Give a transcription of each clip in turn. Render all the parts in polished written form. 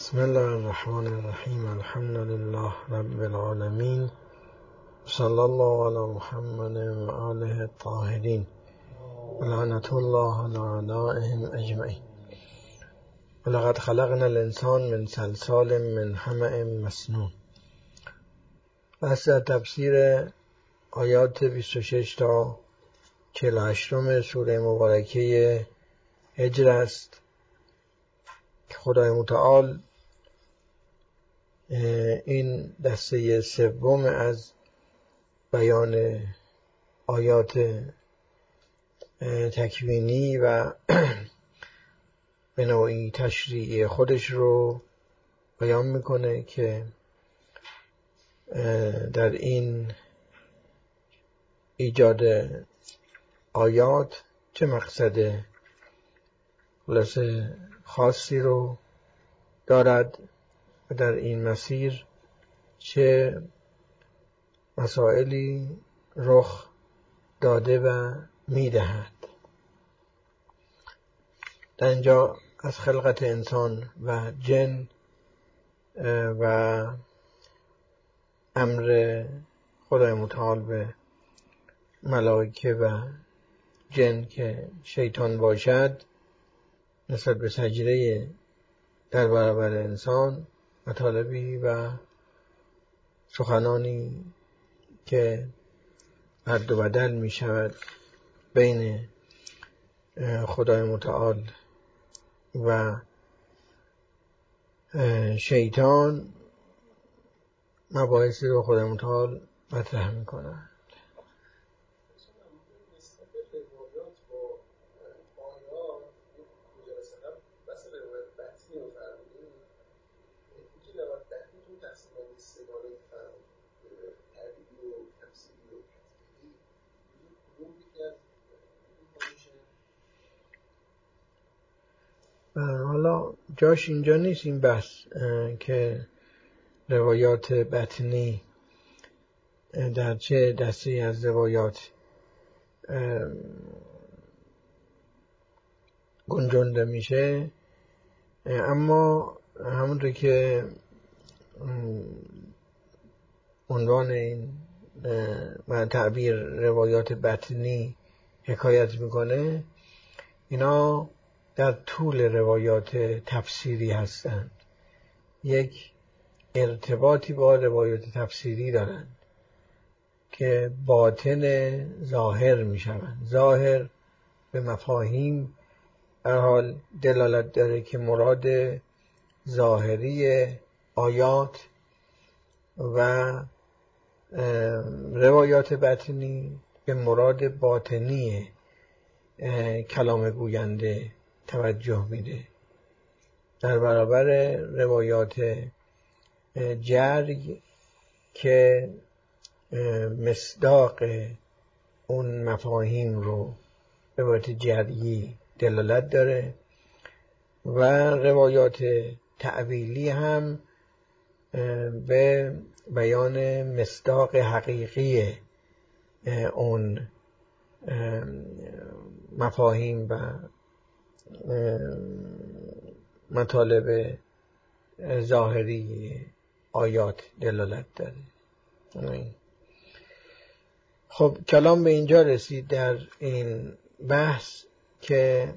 بسم الله الرحمن الرحیم. الحمد لله رب العالمین، صلی الله علی محمد و آله الطاهرین، لعنت الله علی اعدائهم اجمعین. ولقد خلقنا الانسان من صلصال من حمأ مسنون. بحث در تفسیر آیات 26 تا 48 سوره مبارکه هجر است که خدای متعال این دسته سوم از بیان آیات تکوینی و به نوعی تشریعی خودش رو بیان میکنه که در این ایجاد آیات چه مقصد خلاصه خاصی رو دارد و در این مسیر چه مسائلی رخ داده و میدهد. در اینجا از خلقت انسان و جن و امر خدای متعال به ملائکه و جن که شیطان باشد نسبت به سجده در برابر انسان مطالبی و سخنانی که رد و بدل می شود بین خدای متعال و شیطان، مباحثی رو خدای متعال مطرح می کند. حالا جاش اینجا نیست این بحث که روایات بطنی در چه دستی از روایات گنجانده میشه، اما همونطور که عنوان این و تعبیر روایات بطنی حکایت میکنه، اینا در طول روایات تفسیری هستند، یک ارتباطی با روایات تفسیری دارند که باطن ظاهر می شوند. ظاهر به مفاهیم در حال دلالت داره که مراد ظاهری آیات و روایات بطنی به مراد باطنی کلام گوینده توجه میده. در برابر روایات جرگ که مصداق اون مفاهیم رو روایات جرگی دلالت داره و روایات تعبیلی هم به بیان مصداق حقیقی اون مفاهیم و مطالب ظاهری آیات دلالت داره. خب کلام به اینجا رسید در این بحث که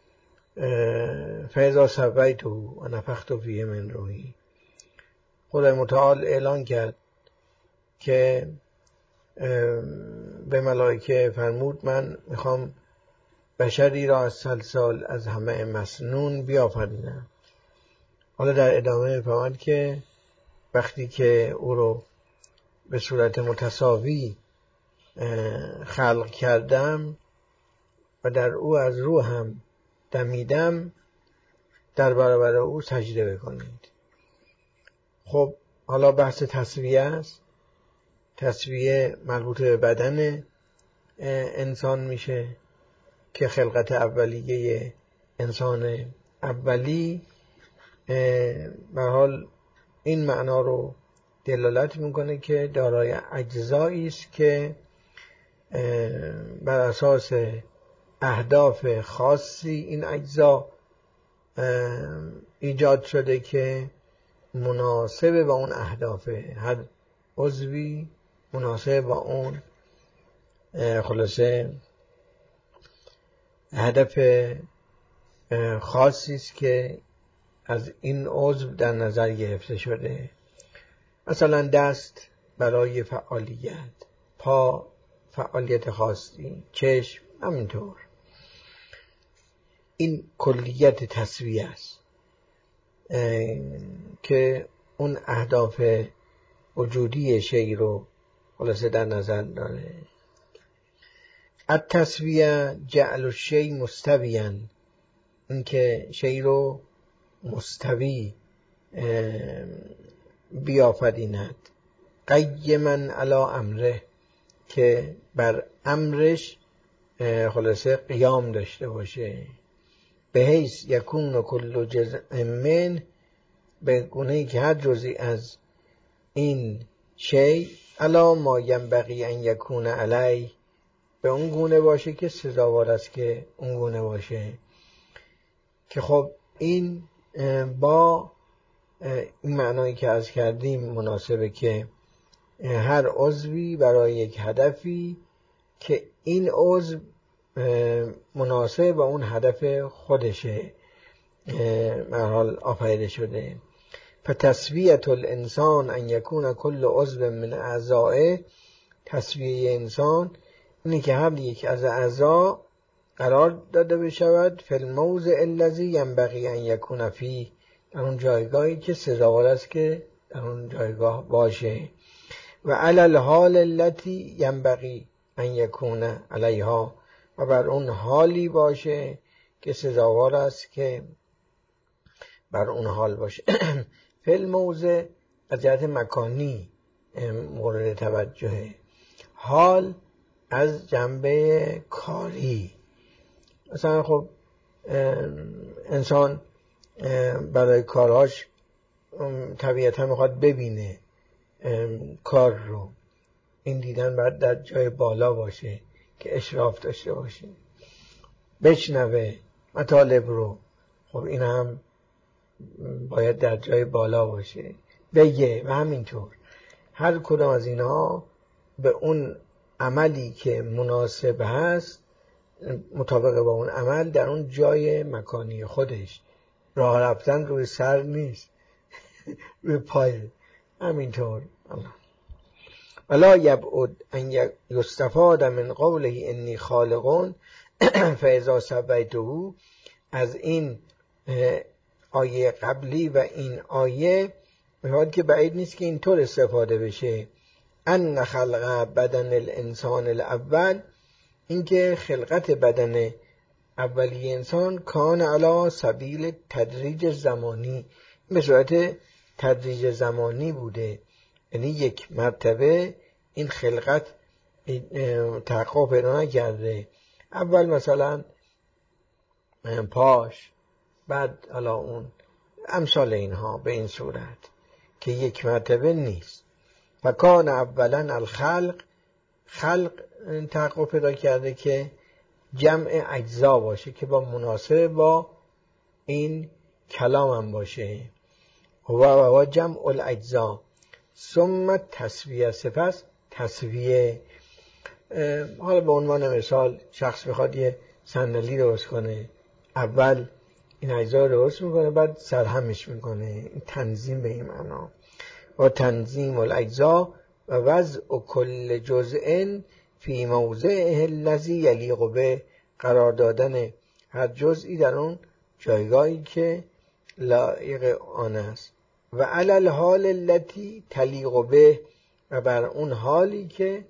فاذا سویته و نفخت فیه من روحی، خدای متعال اعلان کرد که به ملائکه فرمود من میخوام بشری را از صلصال از حمأ مسنون بیافرینم. حالا در ادامه میفرماید که وقتی که او رو به صورت متساوی خلق کردم و در او از روحم دمیدم، در برابر او سجده بکنید. خب حالا بحث تسویه است. تسویه مربوط به بدن انسان میشه که خلقت اولیه انسان اولی به حال این معنا رو دلالت میکنه که دارای اجزایی است که بر اساس اهداف خاصی این اجزا ایجاد شده که مناسب با اون اهدافه، هر عضوی مناسب با اون خلاصه هدف خاصی است که از این عضو در نظر گرفته شده. مثلا دست برای فعالیت، پا فعالیت خاصی، چشم همینطور. این کلیت تسویه است که اون اهداف وجودی شی رو خلاصه در نظر داره. التسویه جعل الشیء مستویاً، این که شی رو مستوی بیافریند. قیما علی امره، که بر امرش خلاصه قیام داشته باشه. به حیث یکون کل جزء من، به گونه‌ای که هر جزئی از این شی علی ما ینبغی ان یکون علیه، به اون گونه باشه که سزاوار است که اون گونه باشه. که خب این با این معنایی که عرض کردیم مناسبه که هر عضوی برای یک هدفی که این عضو مناسب با اون هدف خودشه مرحال آفریده شده. فتسویة الانسان ان یکون کل عضو من اعضائه، تسویه انسان اینه که هر یک از اعضا قرار داده بشود فی الموضع الذی ینبغی ان یکون فیه، در اون جایگاهی که سزاوار است که در اون جایگاه باشه. و علی الحال التي ینبغی ان یکون علیها، و بر اون حالی باشه که سزاوار است که بر اون حال باشه. فی الموضع از جهت مکانی مورد توجهه. حال از جنبه کاری، مثلا خب انسان برای کارهاش طبیعتا میخواد ببینه کار رو، این دیدن باید در جای بالا باشه که اشراف داشته باشه. بشنوه مطالب رو، خب این هم باید در جای بالا باشه. بگه و همینطور. هر کدام از اینها به اون عملی که مناسب هست مطابق با اون عمل در اون جای مکانی خودش. راه رفتن روی سر نیست، روی پای. همینطور. ولا یبعد ان یستفاد من قوله انی خالق فاذا سویته، از این آیه قبلی و این آیه می‌خواد که بعید نیست که اینطور استفاده بشه. ان خلق بدن الانسان الاول، اینکه خلقت بدن اولی انسان کان علی سبیل تدریج زمانی، به صورت تدریج زمانی بوده، یعنی یک مرتبه این خلقت تحقق پیدا نکرده. اول مثلا پاش، بعد حالا اون امثال اینها، به این صورت که یک مرتبه نیست. و کان اولا الخلق، خلق تحقق پیدا کرده که جمع اجزا باشه که با مناسب با این کلام هم باشه. و جمع الاجزا ثم تسویه، سپس تسویه. حالا به عنوان مثال شخص میخواد یه صندلی درست کنه، اول این اجزا رو درست میکنه بعد سرهمش میکنه، این تنظیم به این معنا. و تنظیم الاجزا و وضع کل جزء فی موضعه الذی یلیق به، قرار دادن هر جزئی در اون جایگاهی که لایق آن است. و علی الحال التي تلیق به، و بر اون حالی که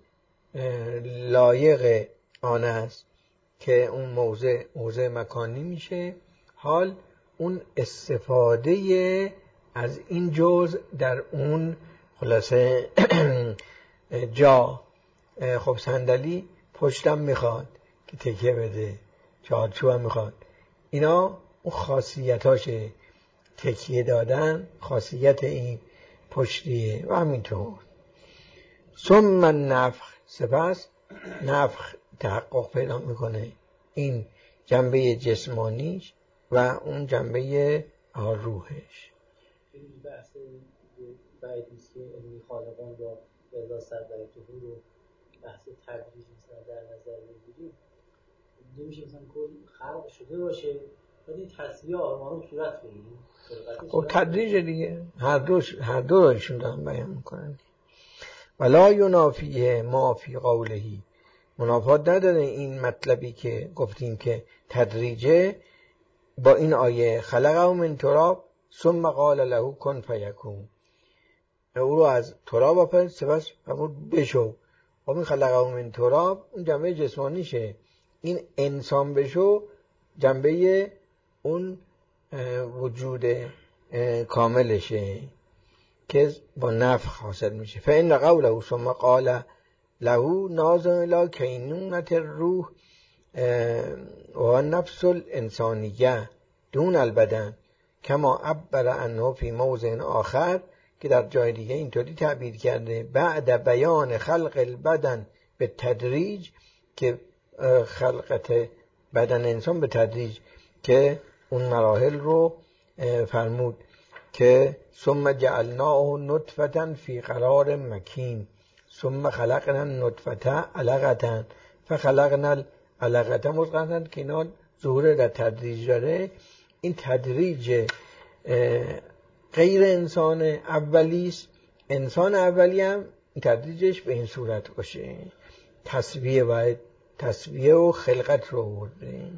لایق آن است، که اون موضع مکانی میشه. حال اون استفاده از این جزء در اون خلاصه جا. خب صندلی پشتم میخواد که تکیه بده، چارچوب هم میخواد، اینا اون خاصیتاشه. تکیه دادن خاصیت این پشتیه و همینطور. ثم النفخ، سپس نفخ تحقق پیدا میکنه، این جنبه جسمانیش و اون جنبه روحش. این بحث بعید نیست که علمی خالقان با رضا سربیته رو بحث تدریج مثلا در نظر بگیریم. نمیشه مثلا کل خلق شده باشه بعد این تصویه آرمان رو صورت بگیریم. خب تدریج دیگه هر دو رایشون دارن بیان میکنن. ولا ینافیه ما فی قولهی، منافات نداره این مطلبی که گفتیم که تدریجه با این آیه خلقه من تراب ثم قال له کن فیکون، او رو از تراب آفرید سپس فرمود بشو. خب این خلقه من تراب اون جنبه جسمانیشه، این انسان بشو جنبه اون وجود کاملشه که با نفخ حاصل میشه. فإن قوله ثم قال له ناظر الى کینونة الروح و نفس الانسانیه دون البدن کما عبر عنه فی موضع آخر، که در جای دیگه اینطوری تعبیر کرده بعد بیان خلق البدن به تدریج، که خلقت بدن انسان به تدریج که اون مراحل رو فرمود که ثم جعلناه نطفة فی قرار مکین ثم خلقنا النطفة علقة فخلقنا العلقة مضغة، که اینا ظهور در تدریج داره. این تدریج غیر انسان اولیست، انسان اولی هم تدریجش به این صورت باشه، تسویه و خلقت رو برده.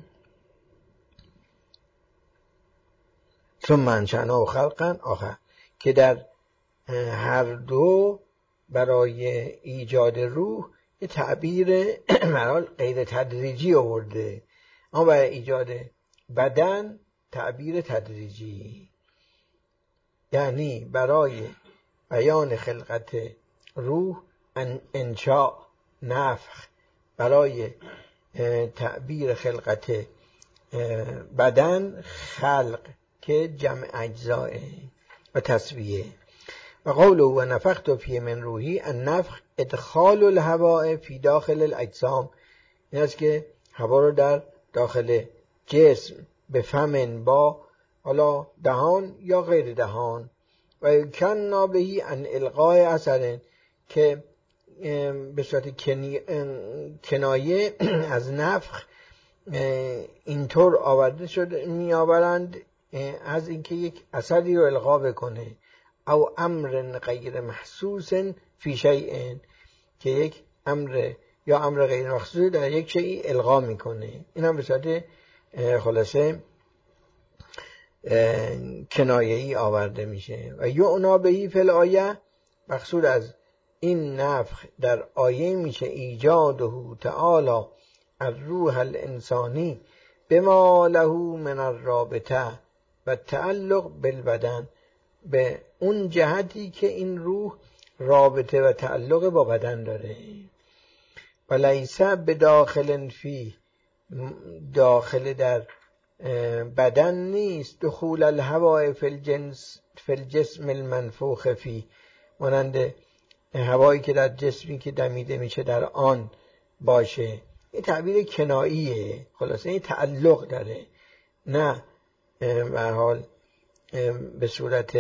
ثم انشأناه خلقا آخر، که در هر دو برای ایجاد روح یه تعبیر مرال غیر تدریجی آورده، اما برای ایجاد بدن تعبیر تدریجی، یعنی برای بیان خلقت روح انشاء نفخ، برای تعبیر خلقت بدن خلق که جمع اجزاء و تسویه. و قوله و نفخت فیه من روحی، النفخ ادخال الهواء فی داخل الاجسام، این است که هوا رو در داخل جسم به فمن با حالا دهان یا غیر دهان و کننا بهی ان القاء اثر، که به صورت کنایه از نفخ اینطور آورده شده می آورند از اینکه یک اثری رو القا بکنه، او امر غیر محسوس فی شیء، که یک امر یا امر غیر محسوس در یک شیء القا میکنه. این هم به صورت خلاصه کنایه‌ای آورده میشه. و یعنا بهی فی الآیه، مقصود از این نفخ در آیه میشه ایجاده تعالی الروح الانسانی بما له من الرابطه و تعلق بالبدن، به اون جهتی که این روح رابطه و تعلق با بدن داره. و لیس بداخل فی، داخل در بدن نیست، دخول الهواء فی الجسم المنفوخ فی، مانند هوایی که در جسمی که دمیده میشه در آن باشه. این تعبیر کناییه، خلاصه این تعلق داره، نه به حال به صورت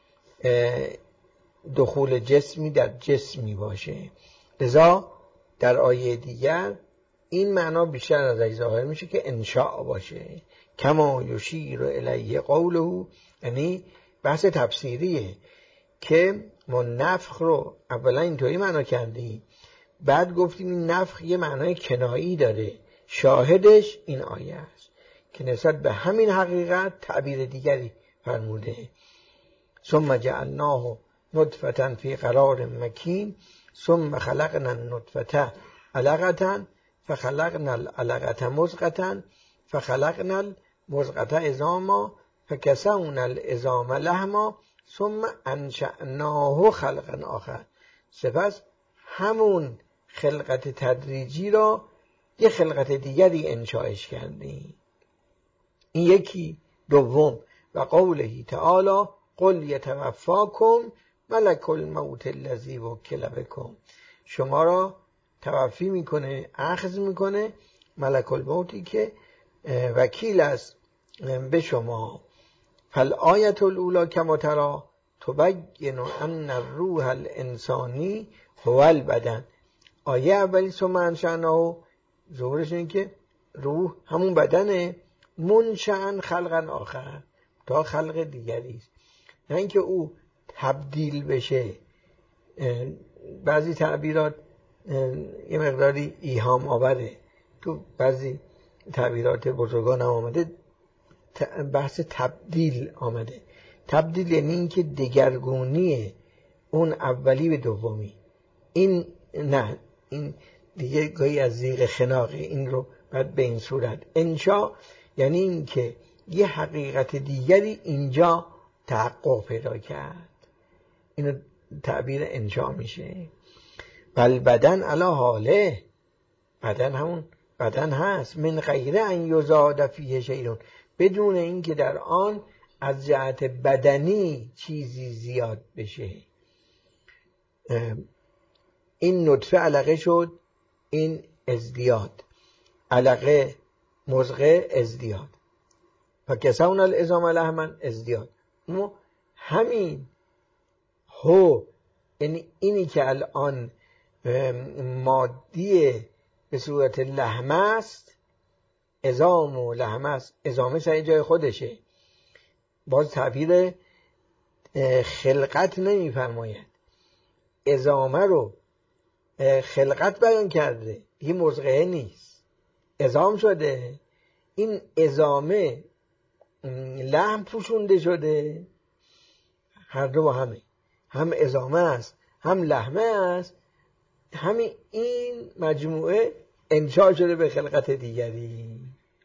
دخول جسمی در جسمی باشه. لذا در آیه دیگر این معنا بیشتر از ظاهر میشه که انشاء باشه. کما یشیر الیه قوله، یعنی بحث تفسیریه که ما نفخ رو اولا اینطوری معنا کردیم، بعد گفتیم این نفخ یه معنای کنایی داره، شاهدش این آیه است که نسبت به همین حقیقت تعبیر دیگری فرموده. ثم جعلناه نطفة فی قرار مکین ثم خلقنا النطفة علقة فخلقنا العلقة مضغة فخلقنا المضغة عظاما فکسونا العظام لحما ثم انشأناه خلقا آخر. سپس همون خلقت تدریجی را یه خلقت دیگری انشاءش کردیم. این یکی. دوم و قوله تعالی قل یتوفاکم ملک الموت الذی وکل بکم، شما را توفی میکنه، اخذ میکنه ملک الموتی که وکیل است به شما. فالآیت الاولی کما تری تبین ان الروح الانسانی هو البدن. آیه اولی ثم انشأناه ظهورش اینه که روح همون بدنه، منشأ خلقا آخر، تا خلق دیگری است، نه اینکه او تبدیل بشه. بعضی تعبیرات یه مقداری ایهام آوره، تو بعضی تعبیرات بزرگان هم آمده بحث تبدیل آمده. تبدیل یعنی اینکه دگرگونی اون اولی به دومی. این نه، این دیگه گاهی از زیغ خناقه، این رو باید به این صورت. انشا یعنی اینکه یه حقیقت دیگری اینجا تحقق پیدا کرد، اینو تعبیر انشا میشه. بل بدن علی حاله، بدن همون بدن هست، من غیر ان یزاد فیه شیء، بدون اینکه در آن از جهت بدنی چیزی زیاد بشه. این نطفه علقه شد، این ازدیاد، علقه مضغه ازدیاد، فکسونا العظام لحما ازدیاد. همین هو، یعنی اینی که الان مادی به صورت لحم است، عظام و لحم است، عظامه سر جای خودشه، باز تعبیر خلقت نمی‌فرماید، عظامه رو خلقت بیان کرده، دیگه مضغه نیست، عظام شده. این عظامه لحم پوشونده شده، هر دو با همه، هم عظامه است هم لحمه است، همین این مجموعه انشاء شده به خلقت دیگری.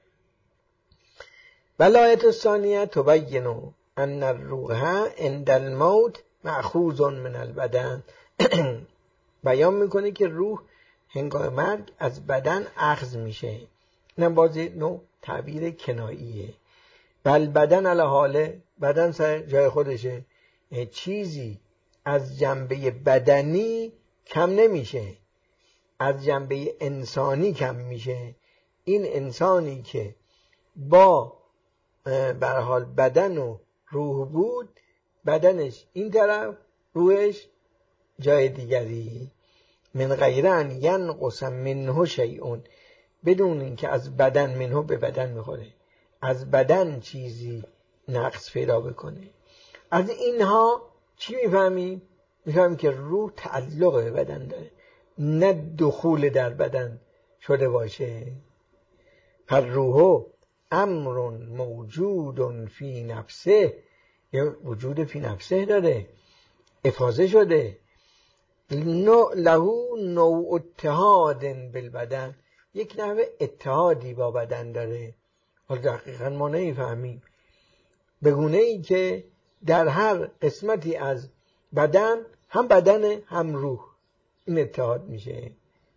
ولایت الثانیه تبین ان الروح عند الموت مأخوذ من البدن. بیان میکنه که روح هنگام مرگ از بدن اخذ میشه. اینم باز نوع تعبیر کناییه. بل بدن علی حاله، بدن سر جای خودشه، چیزی از جنبه بدنی کم نمیشه، از جنبه انسانی کم میشه. این انسانی که با به هر حال بدن و روح بود، بدنش این طرف، روحش جای دیگری. من غیر ان ینقص منه شیء، بدون اینکه از بدن منه به بدن میخوره، از بدن چیزی نقص پیدا بکنه. از اینها چی میفهمیم؟ میفهمیم که روح تعلق به بدن داره، نه دخول در بدن شده باشه. فالروح امر موجود فی نفسه، یه وجود فی نفسه داره، افاضه شده. له نوع اتحاد بالبدن، یک نوع اتحادی با بدن داره. حالا دقیقا ما نمیفهمیم، به گونه ای که در هر قسمتی از بدن هم بدن هم روح این اتحاد میشه.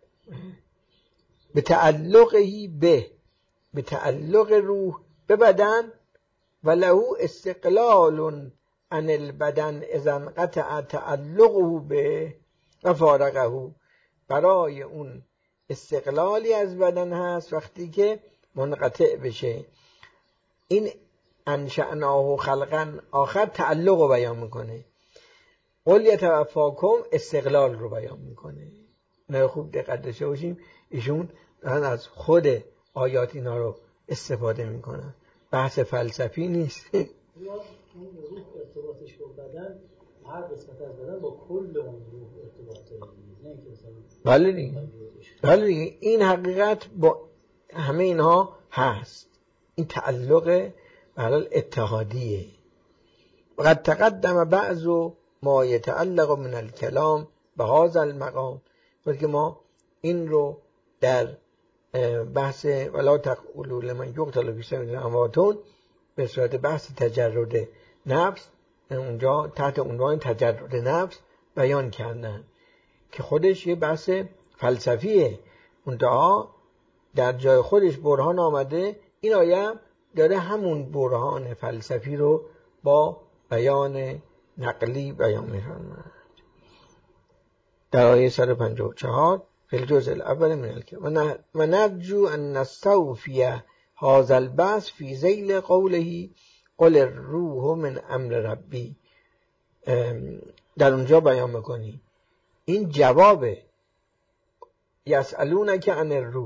به تعلقی به تعلق روح به بدن، و له استقلال عن البدن اذا انقطع تعلقه به و فارقه، برای اون استقلالی از بدن هست وقتی که منقطع بشه. این انشأناه خلقا آخر تعلق رو بیان میکنه، قل یتوفاکم استقلال رو بیان میکنه. نه خوب دقت داشته باشیم، ایشون دارن از خود آیات اینا رو استفاده میکنن، بحث فلسفی نیست. اون روح ارتباطش با بدن، هر قسمت از بدن با کل اون روح ارتباط داره، نه اینکه مثلا بله دیگه این حقیقت با همه اینها هست، این تعلق به حال اتحادیه. وقد تقدم بعض ما يتعلق من الكلام به هذا المقام، که ما این رو در بحث ولا تقولوا لمن يقتل في سبيل الله اموات به صورت بحث تجرد نفس، اونجا تحت عنوان تجرد نفس بیان کردن که خودش یه بحث فلسفیه، منتها در جای خودش برهان آمده. این آیه داره همون برهان فلسفی رو با بیان نقلی بیان می‌فرماید. در آیه 154 فی الجزء الاول من الکتاب و نرجو ان نستوفی هذا البحث فی ذیل قوله قل الروح من امر ربی، در اونجا بیان میکنی این جوابه. یسالونک عن الروح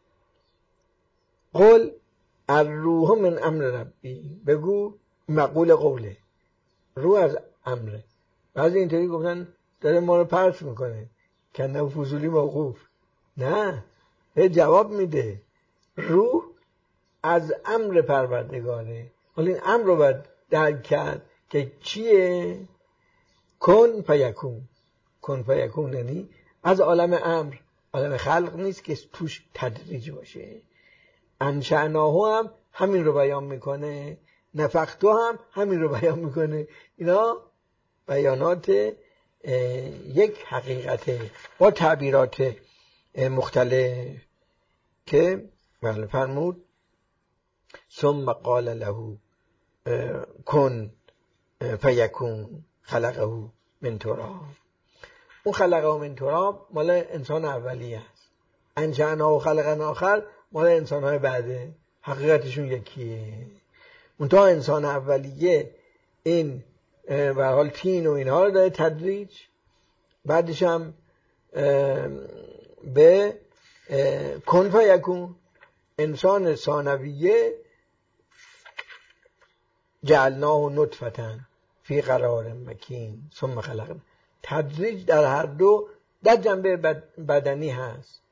قل الروح من امر ربی، بگو مقول قوله، روح از امره. بعضی اینطوری گفتن داره ما رو پرس میکنه، کنه فضولی موقوف. نه، به جواب میده روح از امر پروردگاره. حالا این امر رو باید درک کرد که چیه؟ کن فیکون. کن فیکون یعنی از عالم امر، عالم خلق نیست که توش تدریج باشه. انشأناه هم همین رو بیان میکنه، نفختو هم همین رو بیان میکنه. اینا بیانات یک حقیقته با تعبیرات مختلف که بله فرمود ثم قال له کن فیکون خلقه من تراب. اون خلقه من تراب مال انسان اولیه است، انشأناه خلقا آخر مال انسان‌های بعده، حقیقتشون یکیه. منتها انسان اولیه این به حال تین و اینها رو داره تدریج، بعدش هم به کن فیکون. انسان ثانویه جعلناه نطفة فی قرار مکین ثم خلقنا. تدریج در هر دو در جنبه بدنی هست.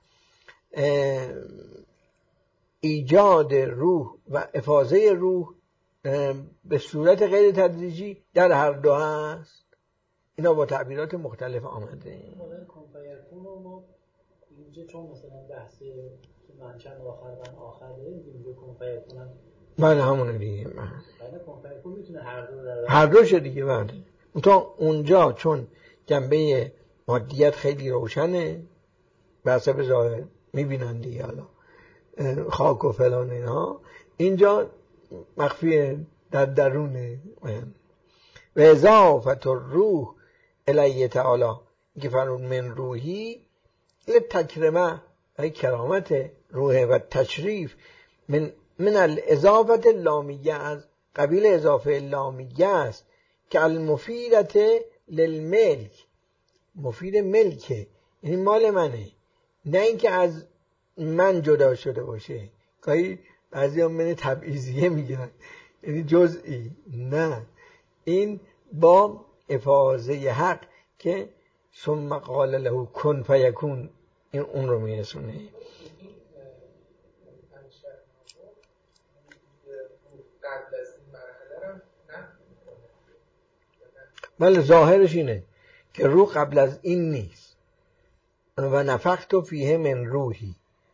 ایجاد روح و افاضه روح به صورت غیر تدریجی در هر دو هست. اینا با تعبیرات مختلف آمده. کنفیکون رو ما اینجا چون مثلا بحث منشأ آخر داریم، اینجا کنفیکون هم بله همونه دیگه. بله کنفیکون میتونه هر دوشه دیگه. بله اونجا چون جنبه مادیت خیلی روشنه به حسب ظاهر میبینن دیگه، حالا خاک و فلان اینها، اینجا مخفیه در درونه. و اضافت الروح الیه تعالی که فرمود من روحی لتکرمه، ای کرامت روح و تشریف من الاضافت اللامیه، از قبیل اضافه لامیه است که المفیدت للملک، مفید ملکه یعنی مال منه، نه اینکه از من جدا شده باشه. گاهی بعضی هم من تبعیضیه میگن یعنی جزئی، نه، این با افاضه حق که ثم قال له کن فیکون این اون رو میرسونه. قبل از این مرحله هم بله ظاهرش اینه که روح قبل از این نیست. و نفخت فیه من روحی.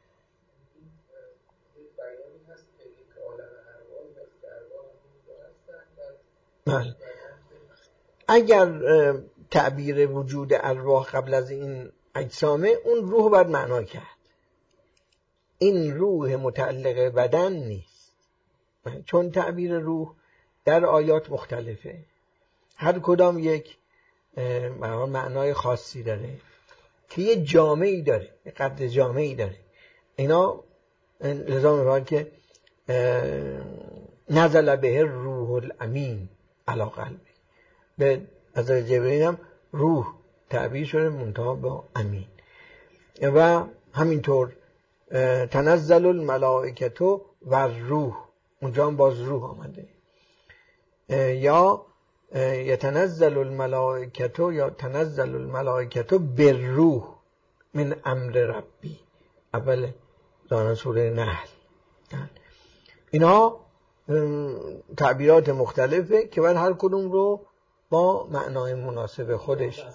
بله اگر تعبیر وجود ارواح قبل از این اجسامه، اون روح باید معنا کرد. این روح متعلق بدن نیست، چون تعبیر روح در آیات مختلفه، هر کدام یک معنای خاصی داره که یه جامعی داره، یه قد جامعی داره. اینا لذا میگن که نزل به روح الامین علی قلبی. به از جبرئیل هم روح تعبیر شده منتها با امین. و همینطور تنزل الملائکه و روح، اونجا هم باز روح آمده. یا یتنزل الملائکه یا تنزل الملائکه بالروح من امر ربی، اول دانه سوره نحل. اینا تعبیرات مختلفه که باید هر کدوم رو با معنای مناسب خودش.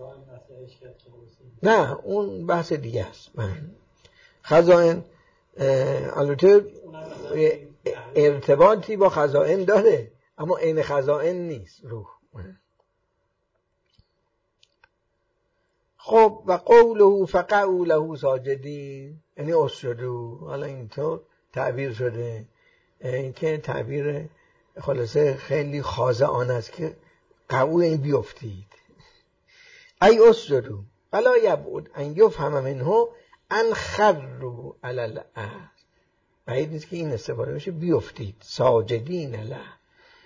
نه اون بحث دیگه است. خزائن البته ارتباطی با خزائن داره اما عین خزائن نیست روح. خب و قوله فقعوا له ساجدین یعنی اسجدوا. حالا اینطور تعبیر شده، این که تعبیر خلاصه خیلی خاضعانه است که قعو این بیفتید. ای اسجدوا ولا یبعد ان یفهم منه ان خروا علی الارض. بعید نیست که این استفاده بشه بیفتید ساجدین له.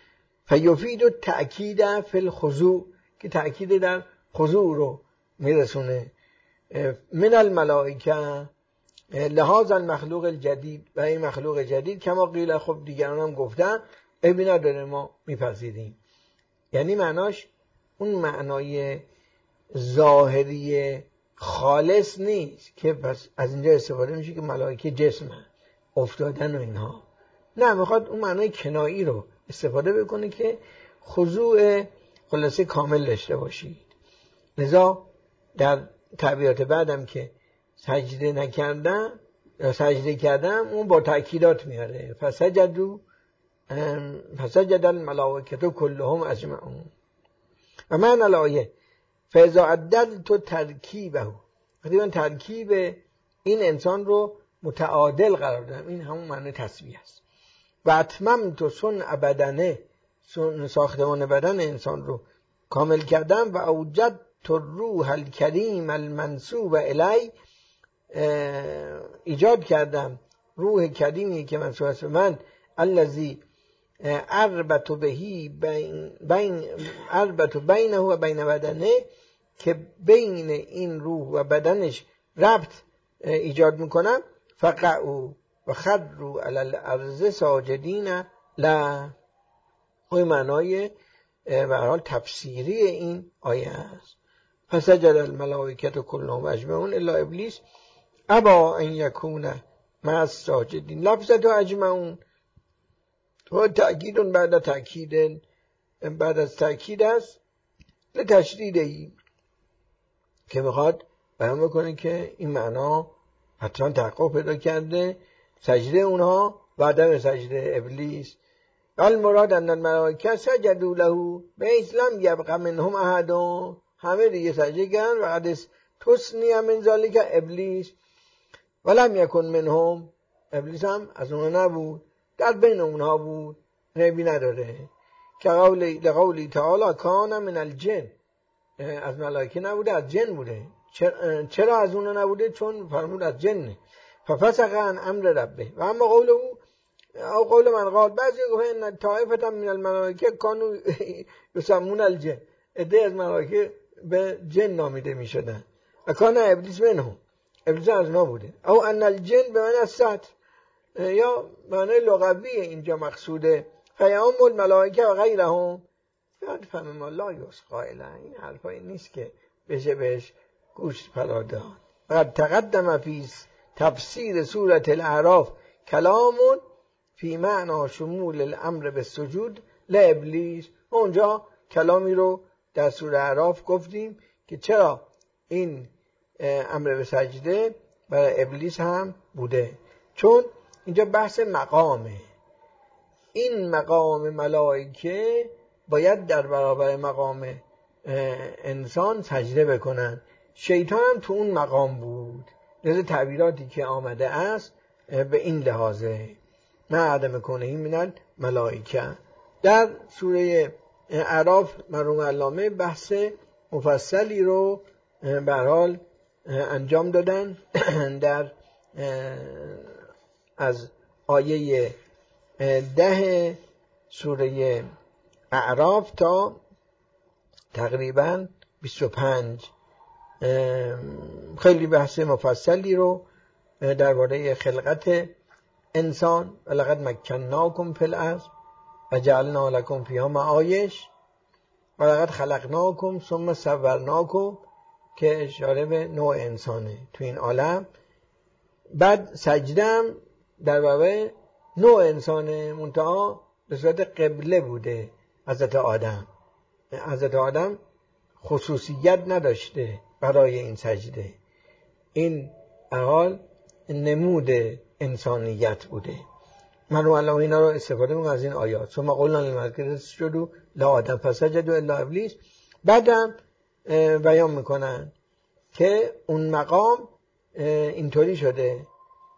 فیفید و تأکید فی الخضوع، که تأکید در خضوع رو میرسونه. من الملائکه لحاظ المخلوق الجدید، و این مخلوق جدید کما قیل، خب دیگران هم گفتن عیبی نداره ما میپذیریم. یعنی معناش اون معنای ظاهری خالص نیست که بس از اینجا استفاده میشه که ملائکه جسمه افتادن و اینها، نه، میخواد اون معنای کنایی رو استفاده بکنه که خضوع خلاصه کامل داشته باشید. لذا در تعبیرات بعدم که سجده نکردم یا سجده کردم، اون با تأکیدات میاره. فسجد الملائکه کلهم اجمعون. و من الآیه فاذا عدلت ترکیبه، وقتی من ترکیب این انسان رو متعادل قرار دادم، این همون معنی تسبیح است. و اتممت صنع بدنه، ساختمان بدن انسان رو کامل کردم. و اوجدت الروح الکریم المنسوب الی، ایجاد کردم روح کریمی که منسوب است به من، الذی اربط بهی اربط بینه و بین بدنه، که بین این روح و بدنش ربط ایجاد میکنم. فقعوا و خروا علی الارض ساجدین لا. این معنای به هر حال تفسیری این آیه است. فسجد الملائکه کلهم اجمعون الا ابلیس ابا ان یکون مع الساجدین. لفظت اجمعون و تأکید بعد تأکید، بعد از تأکید است لتشدیدی، که میخواد بیان بکنه که این معنا حتما تحقق پیدا کرده، سجده اونها و عدم سجده ابلیس. المراد ان الملائکه سجدوا له بحیث لم یبق منهم احد، همه دیگه سجده کردن. و قد تسنیه من ذلک ابلیس ولم یکن منهم، ابلیس هم از اونها نبود، در بین اونها بود، عیبی نداره. که لقولی تعالی کان من الجن، از ملائکه نبوده، از جن بوده. چرا از اونها نبوده؟ چون فرمود از جنه. ففسق عن امر ربه. و اما قول او او قول من قال، بعضی گفتن ان طائفه من الملائکه کانوا یسمون الجن، عده از ملائکه به جن نامیده میشدن. و کان ابلیس منهم، ابلیس از اونها بوده. او ان الجن به معنی السطر، یا معنی لغوی اینجا مقصوده. قیام الملائکه و غیرهم فهم ما لا یسقائلا. این حرفایی نیست که بشه بهش گوش فرا داد. قد تقدم فی تفسیر سوره الاعراف کلامون فی معنی شمول الامر بالسجود لابلیس. اونجا کلامی رو در سوره اعراف گفتیم که چرا این امر به سجده برای ابلیس هم بوده، چون اینجا بحث مقامه. این مقام ملائکه باید در برابر مقام انسان سجده بکنن. شیطان هم تو اون مقام بود. لذا تعبیراتی که آمده است به این لحاظه، نه عدم کنهی من الملائکه. در سوره اعراف مرحوم علامه بحث مفصلی رو به هر حال انجام دادن. در از آیه 10 سوره اعراف تا تقریبا 25 خیلی بحث مفصلی رو درباره خلقت انسان، ولقد مکناکم فی الارض و جعلنا لکم فیها معایش ولقد خلقناکم ثم صورناکم، که اشاره به نوع انسانه تو این عالم. بعد سجدم در باب نوع انسانه، منتها به صورت قبله بوده. حضرت آدم خصوصیت نداشته برای این سجده، این احال نمود انسانیت بوده. من رو علامه اینا رو استفاده میکنم از این آیات. ثم قلنا للملائکه اسجدوا لآدم فسجدوا الا ابلیس. بعدم بیان میکنن که اون مقام اینطوری شده،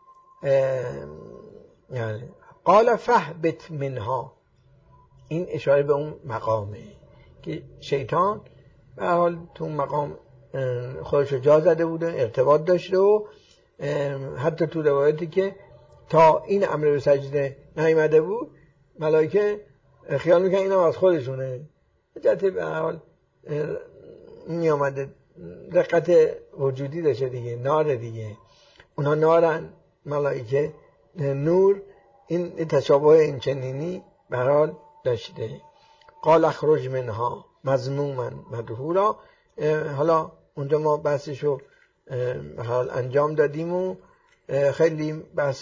یعنی قال فاهبط منها، این اشاره به اون مقامه که شیطان به حال تو اون مقام خودش رو جا زده بوده، ارتباط داشته و حتی تو روایتی که تا این امر به سجده نیامده بود ملائکه خیال میکنن اینم از خودشونه. جهت به هر حال می آمده رقت وجودی داشته دیگه، نار دیگه، اونا نارن، ملائکه نور. این تشابه این چنینی به هر حال داشته. قال اخرج منها مذموما مدحورا. حالا اونجا ما بحثشو حال انجام دادیم و خیلی بحث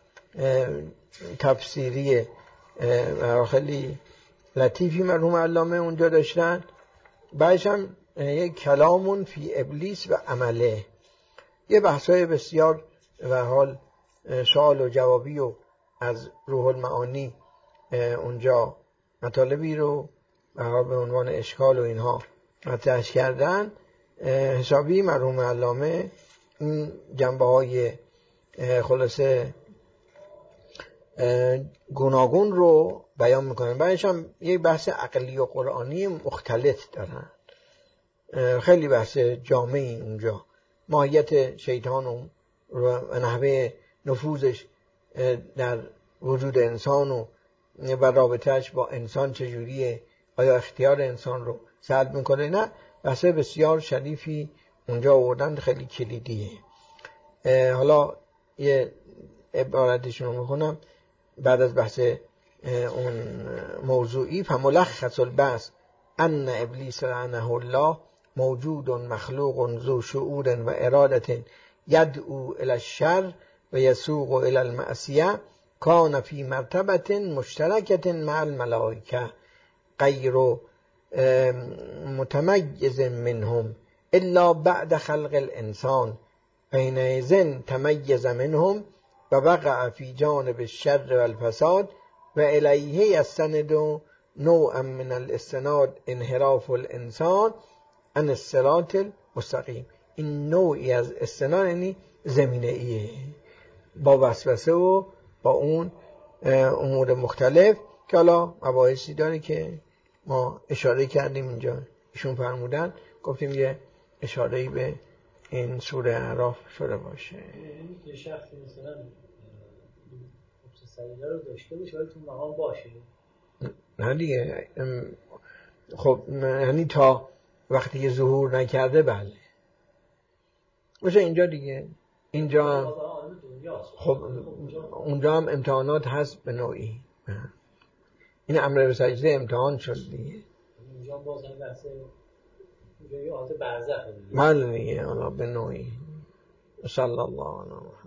تفسیری خیلی لطیفی مرحوم علامه اونجا داشتن. بعدش هم یک کلامون فی ابلیس و عمله، یه بحثای بسیار و حال سوال و جوابی و از روح المعانی اونجا مطالبی رو به عنوان اشکال و اینها مطرح کردن. حسابی مرحوم علامه این جنبه های خلاصه گوناگون رو بیان میکنن. بعدش هم یک بحث عقلی و قرآنی مختلط دارن، خیلی بحث جامعی اونجا. ماهیت شیطان و نحوه نفوذش در وجود انسان و رابطهش با انسان چجوریه، آیا اختیار انسان رو سلب میکنه نه. بحث بسیار شریفی اونجا آوردن، خیلی کلیدیه. حالا یه عبارتشون رو میخونم بعد از بحث اون موضوعی. فملخص البحث ان ابلیس لعنه الله موجود مخلوق ذو شعور و اراده یدعو الى الشر و یسوق الى المعصیه کان فی مرتبه مشترکه مع الملائکه غیر متمیز منهم الا بعد خلق الانسان حینئذ تمیز منهم و وقع فی جانب الشر والفساد و الیه یستند نوعا من الاستناد انحراف الانسان عن الصراط المستقیم. این نوعی از استناد یعنی زمینه ایه با وسوسه و با اون امور مختلف که حالا مباحثی داره که ما اشاره کردیم اینجا. ایشون فرمودن گفتیم یه اشاره‌ای به این سوره اعراف شده باشه. یه شخصی مثلا مبتسلیه رو داشته باشه ولی تو مقام باشه، نه دیگه. خب یعنی تا وقتی که ظهور نکرده بله باشه اینجا دیگه. اینجا خب اونجا هم امتحانات هست به نوعی. این امر به سجده امتحان شد دیگه. اینجا باز هم بحث اینجا یه حالت برزخ دیگه. بله دیگه. حالا به نوعی. صلی الله علیه و